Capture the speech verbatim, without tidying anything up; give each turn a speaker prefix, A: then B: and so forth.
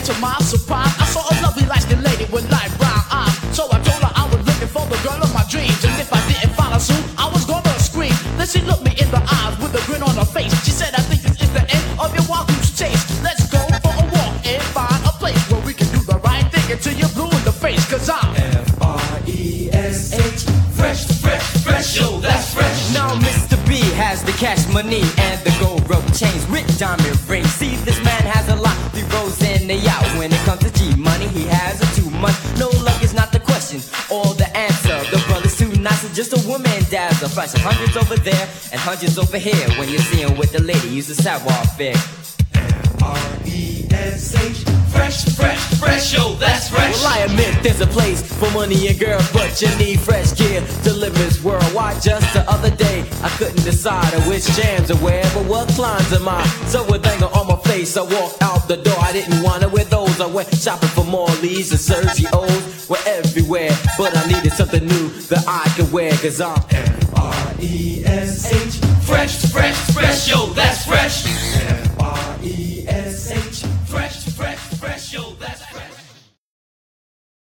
A: And to my surprise, I saw a lovely light-skinned lady with light brown eyes. So I told her I was looking for the girl of my dreams, and if I didn't follow suit, I was gonna scream. Then she looked me in the eyes with a grin on her face. She said, I think this is the end of your wild goose chase. Let's go for a walk and find a place where we can do the right thing until you're blue in the face. Cause I'm
B: F R E S H, fresh, fresh, fresh, yo, that's fresh.
C: Now Mister B has the cash money and the gold rope chains with diamond rings. See, this man has a lot, he rolls in and out. When it comes to G money, he has a too much. No luck is not the question or the answer. The brother's too nice and just a woman dazzle. Flash of hundreds over there and hundreds over here. When you see him with the lady, use a savoir faire.
B: F R E S H, fresh, fresh, fresh, yo, that's fresh.
C: Well, I admit there's a place for money and girls, but you need fresh gear to live this world. Why, just the other day, I couldn't decide on which jams to wear, but what climbs am I? So with anger on my face, I walked out the door. I didn't want to wear those. I went shopping for Morley's and Sergio's were everywhere, but I needed something new that I could wear, cause I'm
B: F R E S H, fresh, fresh.